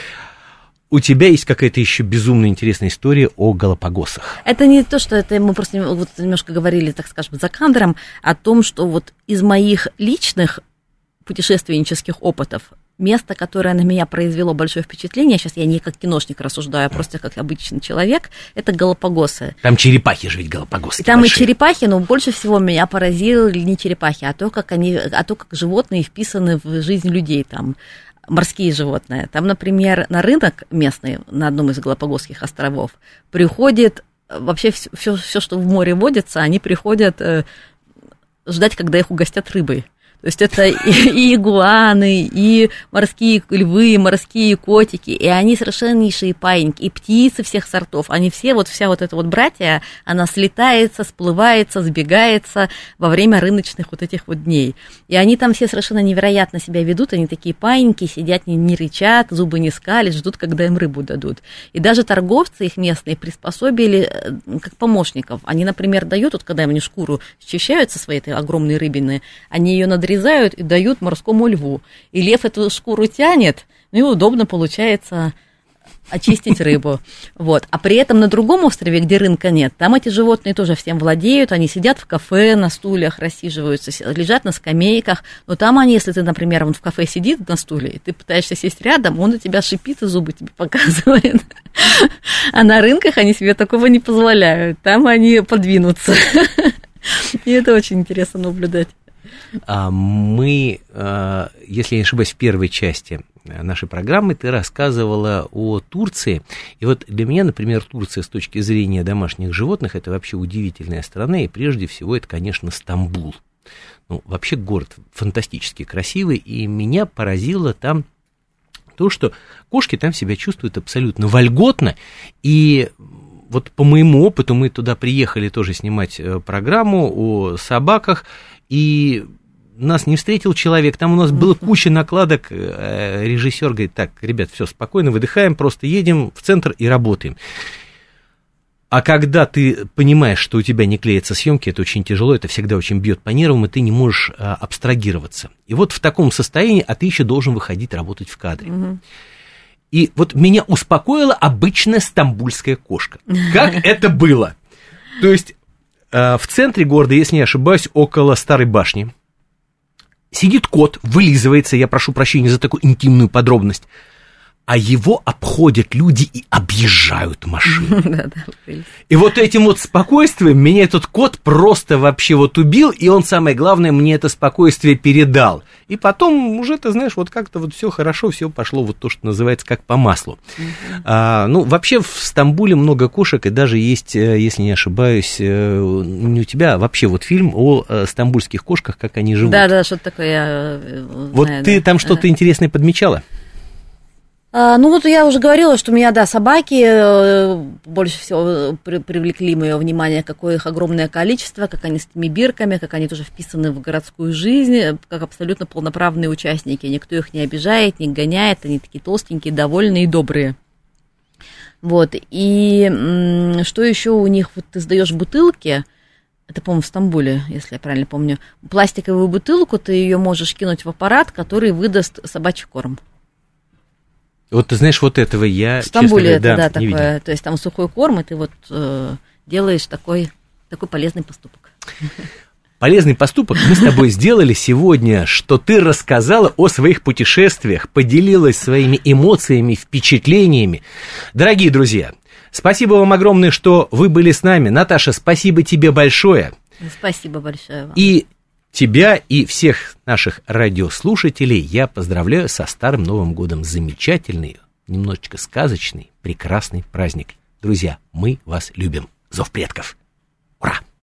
У тебя есть какая-то еще безумно интересная история о Галапагосах. Это не то, что это мы просто вот немножко говорили, так скажем, за кадром, о том, что вот из моих личных путешественнических опытов место, которое на меня произвело большое впечатление, сейчас я не как киношник рассуждаю, а просто как обычный человек, это Галапагосы. Там черепахи же ведь Галапагосы. Там большие. И черепахи, но больше всего меня поразили не черепахи, а то, как они, а то, как животные вписаны в жизнь людей там. Морские животные. Там, например, на рынок местный, на одном из Галапагосских островов, приходит вообще все, все, все, что в море водится, они приходят э, ждать, когда их угостят рыбой. То есть это и, и игуаны, и морские львы, и морские котики, и они совершеннейшие паиньки, и птицы всех сортов. Они все, вот вся вот эта вот братья, она слетается, сплывается, сбегается во время рыночных вот этих вот дней. И они там все совершенно невероятно себя ведут, они такие паиньки, сидят, не, не рычат, зубы не скалят, ждут, когда им рыбу дадут. И даже торговцы их местные приспособили как помощников. Они, например, дают, вот когда они шкуру счищают со своей этой огромной рыбины, они ее надрезают, разрезают и дают морскому льву. И лев эту шкуру тянет, ну и удобно получается очистить рыбу. Вот. А при этом на другом острове, где рынка нет, там эти животные тоже всем владеют, они сидят в кафе, на стульях рассиживаются, лежат на скамейках, но там они, если ты, например, он в кафе сидит на стуле, и ты пытаешься сесть рядом, он на тебя шипит и зубы тебе показывает. А на рынках они себе такого не позволяют, там они подвинутся. И это очень интересно наблюдать. Мы, если я не ошибаюсь, в первой части нашей программы ты рассказывала о Турции. И вот для меня, например, Турция с точки зрения домашних животных — это вообще удивительная страна, и прежде всего это, конечно, Стамбул. Ну, вообще город фантастически красивый, и меня поразило там то, что кошки там себя чувствуют абсолютно вольготно, и вот по моему опыту мы туда приехали тоже снимать программу о собаках, и нас не встретил человек, там у нас была куча накладок, режиссер говорит: так, ребят, все, спокойно, выдыхаем, просто едем в центр и работаем. А когда ты понимаешь, что у тебя не клеятся съемки, это очень тяжело, это всегда очень бьет по нервам, и ты не можешь а, абстрагироваться. И вот в таком состоянии, а ты еще должен выходить работать в кадре. Угу. И вот меня успокоила обычная стамбульская кошка. Как это было? То есть в центре города, если не ошибаюсь, около Старой башни, сидит кот, вылизывается, я прошу прощения за такую интимную подробность, а его обходят люди и объезжают машины. И вот этим вот спокойствием меня этот кот просто вообще вот убил, и он, самое главное, мне это спокойствие передал. И потом уже, ты знаешь, вот как-то вот все хорошо, все пошло вот то, что называется, как по маслу. Uh-huh. А, ну, вообще в Стамбуле много кошек, и даже есть, если не ошибаюсь, не у тебя, а вообще вот фильм о стамбульских кошках, как они живут. Да-да, что-то такое я знаю. Вот ты да. там что-то uh-huh. интересное подмечала? А, ну вот я уже говорила, что меня, да, собаки больше всего привлекли мое внимание, какое их огромное количество, как они с этими бирками, как они тоже вписаны в городскую жизнь, как абсолютно полноправные участники. Никто их не обижает, не гоняет, они такие толстенькие, довольные и добрые. Вот, и что еще у них, вот ты сдаешь бутылки, это, по-моему, в Стамбуле, если я правильно помню, пластиковую бутылку, ты ее можешь кинуть в аппарат, который выдаст собачий корм. Вот ты знаешь, вот этого я, в Стамбуле честно говоря, это, да, не такое, видел. то есть там сухой корм, и ты вот э, делаешь такой, такой полезный поступок. Полезный поступок мы с тобой сделали сегодня, что ты рассказала о своих путешествиях, поделилась своими эмоциями, впечатлениями. Дорогие друзья, спасибо вам огромное, что вы были с нами. Наташа, спасибо тебе большое. Спасибо большое вам. И тебя, и всех наших радиослушателей я поздравляю со Старым Новым годом. Замечательный, немножечко сказочный, прекрасный праздник. Друзья, мы вас любим. Зов предков. Ура!